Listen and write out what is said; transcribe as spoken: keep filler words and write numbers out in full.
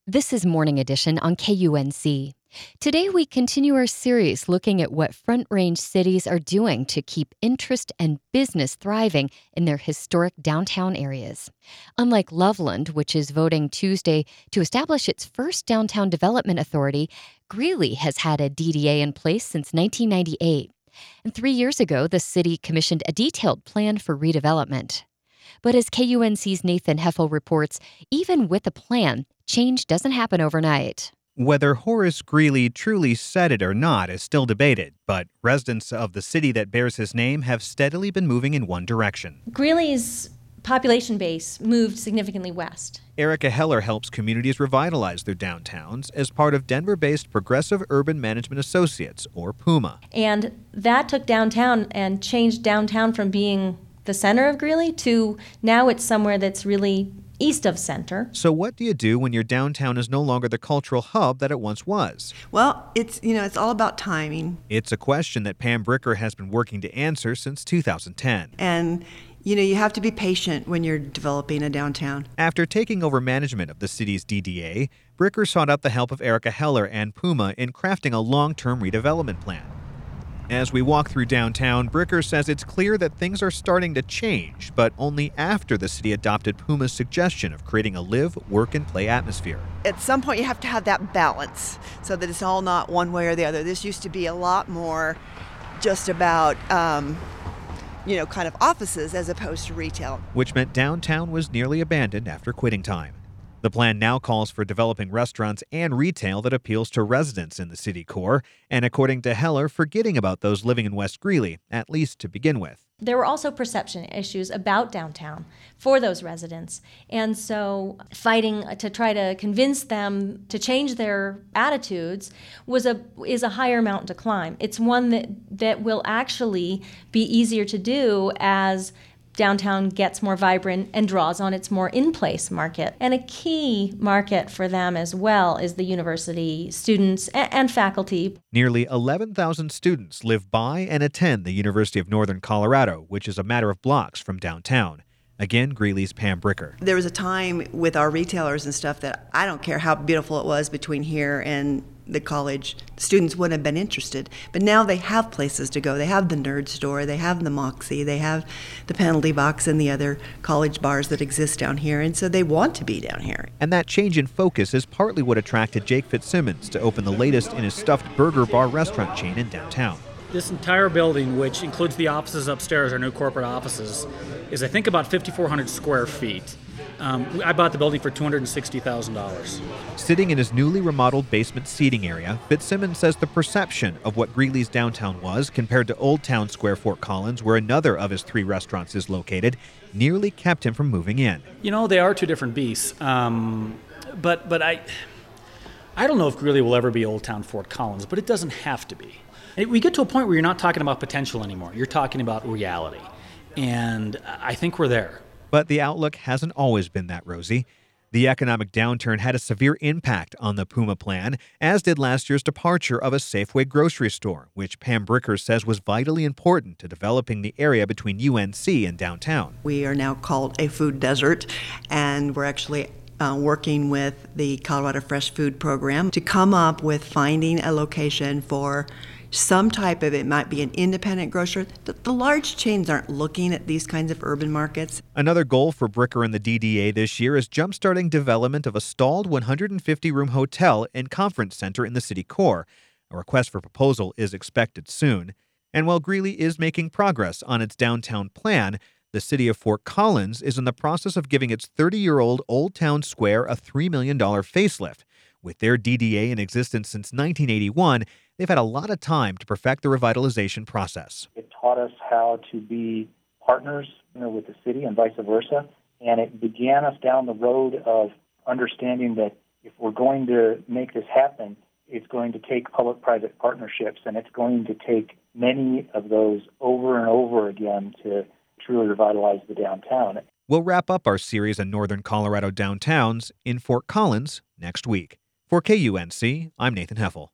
This is Morning Edition on K U N C. Today, we continue our series looking at what Front Range cities are doing to keep interest and business thriving in their historic downtown areas. Unlike Loveland, which is voting Tuesday to establish its first downtown development authority, Greeley has had a D D A in place since nineteen ninety-eight. And three years ago, the city commissioned a detailed plan for redevelopment. But as K U N C's Nathan Heffel reports, even with a plan, change doesn't happen overnight. Whether Horace Greeley truly said it or not is still debated, but residents of the city that bears his name have steadily been moving in one direction. Greeley's population base moved significantly west. Erica Heller helps communities revitalize their downtowns as part of Denver-based Progressive Urban Management Associates, or PUMA. And that took downtown and changed downtown from being the center of Greeley to now it's somewhere that's really east of center. So what do you do when your downtown is no longer the cultural hub that it once was? Well, it's, you know, it's all about timing. It's a question that Pam Bricker has been working to answer since two thousand ten. And, you know, you have to be patient when you're developing a downtown. After taking over management of the city's D D A, Bricker sought out the help of Erica Heller and PUMA in crafting a long-term redevelopment plan. As we walk through downtown, Bricker says it's clear that things are starting to change, but only after the city adopted PUMA's suggestion of creating a live, work, and play atmosphere. At some point, you have to have that balance so that it's all not one way or the other. This used to be a lot more just about, um, you know, kind of offices as opposed to retail. Which meant downtown was nearly abandoned after quitting time. The plan now calls for developing restaurants and retail that appeals to residents in the city core, and according to Heller, forgetting about those living in West Greeley, at least to begin with. There were also perception issues about downtown for those residents. And so fighting to try to convince them to change their attitudes was a is a higher mountain to climb. It's one that, that will actually be easier to do as downtown gets more vibrant and draws on its more in-place market. And a key market for them as well is the university students and faculty. Nearly eleven thousand students live by and attend the University of Northern Colorado, which is a matter of blocks from downtown. Again, Greeley's Pam Bricker. There was a time with our retailers and stuff that I don't care how beautiful it was between here and the college, students wouldn't have been interested. But now they have places to go. They have the Nerd Store, they have the Moxie, they have the Penalty Box and the other college bars that exist down here, and so they want to be down here. And that change in focus is partly what attracted Jake Fitzsimmons to open the latest in his stuffed burger bar restaurant chain in downtown. This entire building, which includes the offices upstairs, our new corporate offices, is I think about fifty-four hundred square feet. Um, I bought the building for two hundred sixty thousand dollars. Sitting in his newly remodeled basement seating area, Fitzsimmons says the perception of what Greeley's downtown was compared to Old Town Square Fort Collins, where another of his three restaurants is located, nearly kept him from moving in. You know, they are two different beasts. Um, but but I, I don't know if Greeley will ever be Old Town Fort Collins, but it doesn't have to be. We get to a point where you're not talking about potential anymore. You're talking about reality. And I think we're there. But the outlook hasn't always been that rosy. The economic downturn had a severe impact on the PUMA plan, as did last year's departure of a Safeway grocery store, which Pam Bricker says was vitally important to developing the area between U N C and downtown. We are now called a food desert, and we're actually uh, working with the Colorado Fresh Food Program to come up with finding a location for some type of, it might be an independent grocer. The, the large chains aren't looking at these kinds of urban markets. Another goal for Bricker and the D D A this year is jumpstarting development of a stalled one hundred fifty room hotel and conference center in the city core. A request for proposal is expected soon. And while Greeley is making progress on its downtown plan, the city of Fort Collins is in the process of giving its thirty-year-old Old Town Square a three million dollars facelift. With their D D A in existence since nineteen eighty-one, they've had a lot of time to perfect the revitalization process. It taught us how to be partners, you know, with the city and vice versa, and it began us down the road of understanding that if we're going to make this happen, it's going to take public-private partnerships, and it's going to take many of those over and over again to truly revitalize the downtown. We'll wrap up our series on Northern Colorado downtowns in Fort Collins next week. For K U N C, I'm Nathan Heffel.